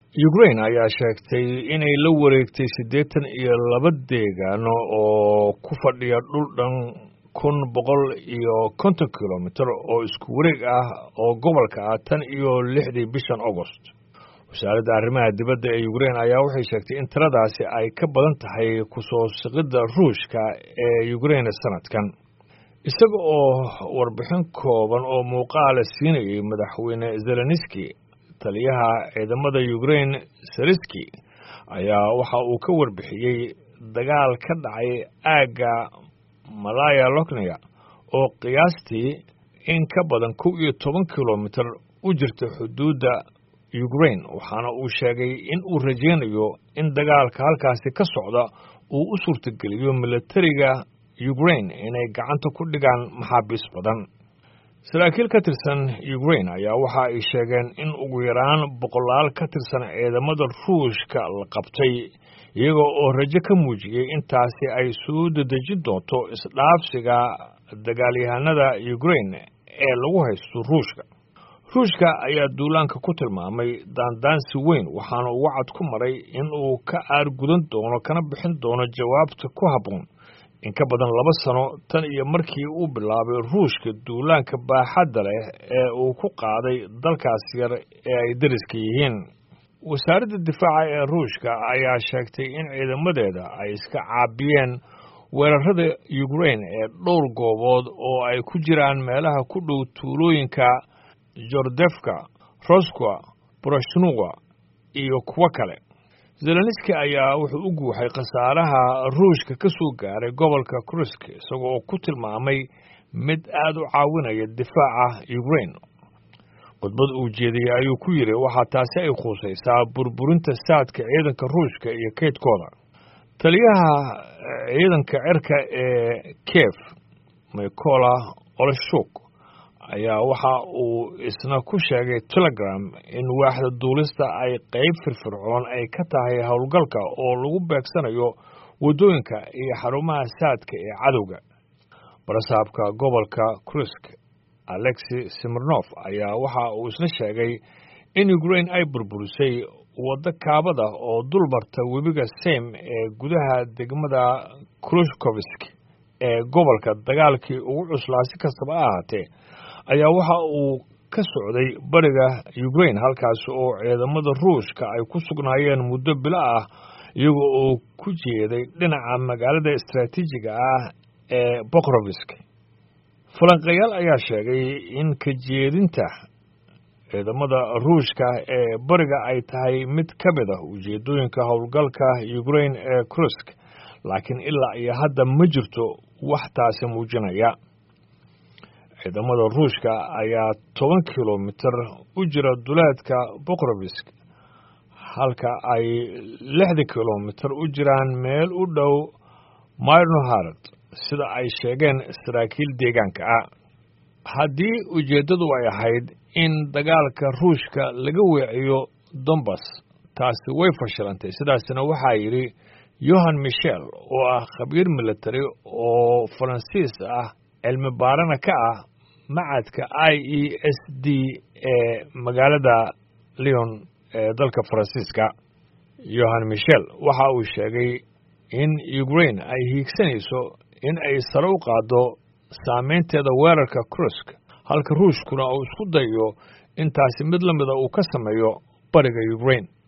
Ukraine ayaa sheegtay inay la wareegtay 82 deegaano oo ku fadhiya dhul dhan 150 kilomitir oo isku wareeg ah oo gobolka ah tan iyo 6 bishan August. Wasaaradda arrimaha dibadda ee Ukraine ayaa waxay sheegtay in tiradaasi ay ka badan tahay ku soo siqidda Ruushka ee Ukraine sanadkan. Isaga oo warbixin kooban oo muuqaal siinayay madaxweyne Zelensky, taliyaha ciidamada Ukraine Syrskyi ayaa waxa uu ka warbixiyay dagaal ka dhacay aaga Malaya Loknaya oo qiyaastii in ka badan 12 kilomitir u jirta xuduudda Ukraine, waxaana uu sheegay in uu rajeynayo in dagaalka halkaasi ka socda uu u suurtageliyo militariga Ukraine inay gacanta ku dhigaan maxaabiis badan. Saraakiil ka tirsan Ukraine ayaa waxa ay sheegeen in ugu yaraan 100 ka tirsan ciidamada Ruushka la qabtay, iyaga oo rajo ka muujiyay intaasi ay soo dedejin doonto isdhaafsiga dagaalyahanada Ukraine ee lagu haysto Ruushka. Ruushka ayaa duulaanka ku tilmaamay daandaansi weyn, waxaana uu wacad ku maray in uu ka aargudan doono kana bixin doono jawaabta ku habboon. In ka badan 2 sano tan iyo markii uu bilaabay Ruushka duulaanka baaxadda leh ee uu ku qaaday dalkaas yar ee ay dariska yihiin. Wasaaradda difaaca ee Ruushka ayaa sheegtay in ciidamadeeda ay iska caabiyeen weerarada Ukraine ee dhowr goobood oo ay ku jiraan meelaha ku dhow tuulooyinka Jordevka, Roskva, Poroshenka iyo kuwa kale. Zelensky ayaa wuxuu u guuxay khasaaraha Ruushka ka soo gaaray gobolka Kursk, isagoo oo ku tilmaamay mid aad u caawinaya difaaca Ukraine. Khudbad uu jeediyay ayuu ku yiri waxa taasi ay khusaysaa burburinta saadka ciidanka Ruushka iyo kaydkooda. Taliyaha ciidanka cirka ee Kiev, Mykola Oleshchuk, ayaa waxa uu isna ku sheegay Telegram in waaxda duulista ay qayb firfircoon ay ka tahay howlgalka oo lagu beegsanayo wadooyinka iyo xarumaha saadka ee cadowga. Barasaabka gobolka Kursk, Alexei Smirnov, ayaa waxa uu isna sheegay in Ukraine ay burburisay waddo kaabada oo dulmarta webiga Sem ee gudaha degmada Khrushchevsk ee gobolka. Dagaalkii ugu cuslaasi kastaba ahaatee ayaa waxa uu ka socday bariga Ukraine, halkaas oo ciidamada Ruushka ay ku sugnaayeen muddo bilo ah iyaga oo ku jeeday dhinaca magaalada istiraatiijiga ah ee Pokrovsk. Falanqeeyaal ayaa sheegay in ka jeedinta ciidamada Ruushka ee bariga ay tahay mid ka mid ah ujeedooyinka howlgalka Ukraine ee Kursk, laakiin ilaa iyo hadda ma jirto wax taasi muujinaya. Ciidamada Ruushka ayaa 10 kilomitir u jira duleedka Pokrovsk, halka ay 6 kilomitir u jiraan meel u dhow Myrnohorod, sida ay sheegeen saraakiil deegaanka ah. Haddii ujeeddadu ay ahayd in dagaalka Ruushka laga weeciyo Donbas, taasi way fashilantay. Sidaasina waxaa yidhi Johan Michel, oo ah khabiir military oo Faransiis ah, cilmi baarana ka ah macadka IESD ee magaalada Lyon ee dalka Faransiiska. Johan Michel waxa uu sheegay in Ukraine ay hiigsanayso in ay sare u qaado saameynteeda weerarka Kursk, halka Ruushkuna uu isku dayo intaasi mid lamida uu ka sameeyo bariga Ukraine.